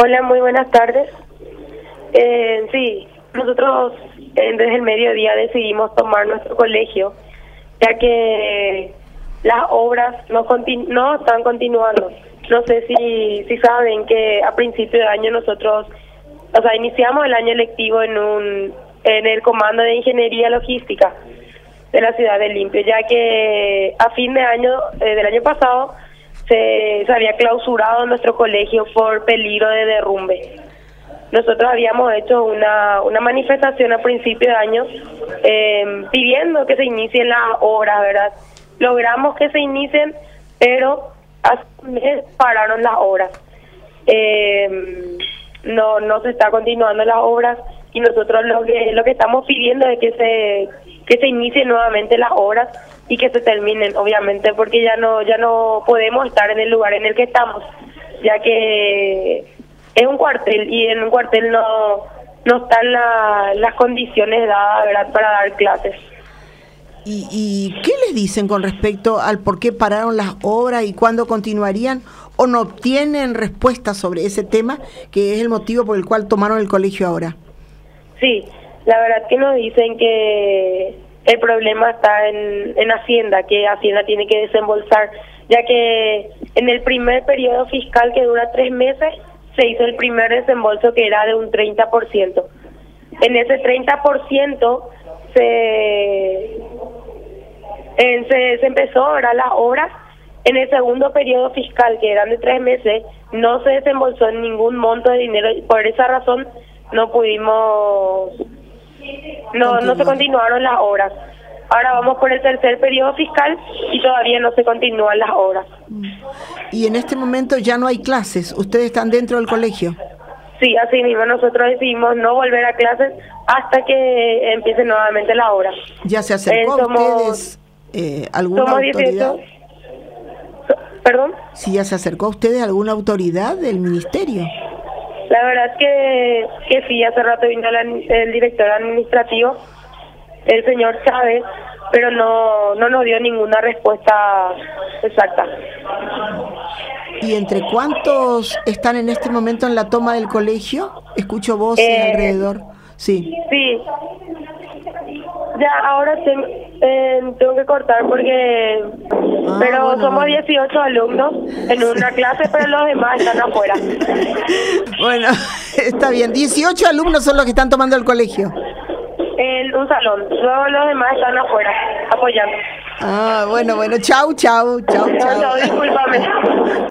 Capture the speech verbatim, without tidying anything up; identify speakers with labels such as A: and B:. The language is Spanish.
A: Hola, muy buenas tardes. Eh, sí, nosotros eh, desde el mediodía decidimos tomar nuestro colegio, ya que las obras no, continu no están continuando. No sé si, si saben que a principio de año nosotros, o sea, iniciamos el año lectivo en un en el Comando de Ingeniería Logística de la ciudad de Limpio, ya que a fin de año eh, del año pasado se, se había clausurado nuestro colegio por peligro de derrumbe. Nosotros habíamos hecho una, una manifestación a principio de año eh, pidiendo que se inicien las obras, ¿verdad? Logramos que se inicien, pero hace un mes pararon las obras. Eh, no, no se está continuando las obras y nosotros lo que lo que estamos pidiendo es que se que se inicien nuevamente las obras y que se terminen, obviamente, porque ya no ya no podemos estar en el lugar en el que estamos, ya que es un cuartel y en un cuartel no no están la, las condiciones dadas, ¿verdad?, para dar clases.
B: ¿Y, ¿Y qué les dicen con respecto al por qué pararon las obras y cuándo continuarían? ¿O no obtienen respuesta sobre ese tema, que es el motivo por el cual tomaron el colegio ahora?
A: Sí, la verdad que nos dicen que el problema está en, en Hacienda, que Hacienda tiene que desembolsar, ya que en el primer periodo fiscal, que dura tres meses, se hizo el primer desembolso, que era de un treinta por ciento. En ese treinta por ciento se, en, se, se empezó ahora las obras. En el segundo periodo fiscal, que eran de tres meses, no se desembolsó ningún monto de dinero. Por esa razón no pudimos, no, no se continuaron las obras. Ahora vamos por el tercer periodo fiscal y todavía no se continúan las obras.
B: Y en este momento ya no hay clases, ¿ustedes están dentro del colegio?
A: Sí, así mismo nosotros decidimos no volver a clases hasta que empiece nuevamente la obra.
B: ¿Ya se acercó
A: eh,
B: a
A: somos,
B: ustedes eh, alguna
A: somos
B: autoridad?
A: dieciocho. ¿Perdón?
B: ¿Sí ya se acercó a ustedes alguna autoridad del ministerio?
A: La verdad es que, que sí, hace rato vino la, el director administrativo, el señor Chávez, pero no, no nos dio ninguna respuesta exacta.
B: ¿Y entre cuántos están en este momento en la toma del colegio? Escucho voces
A: eh,
B: alrededor. Sí.
A: Sí. Ya, ahora tengo, eh, tengo que cortar porque...
B: Ah,
A: pero
B: bueno,
A: somos
B: bueno.
A: dieciocho alumnos en una clase, pero los demás están afuera.
B: Bueno, está bien. dieciocho alumnos son los que están tomando el colegio.
A: En un salón. Luego los demás están afuera, apoyando.
B: Ah, bueno, bueno. Chau, chau, chau,
A: No,
B: chau.
A: no, discúlpame.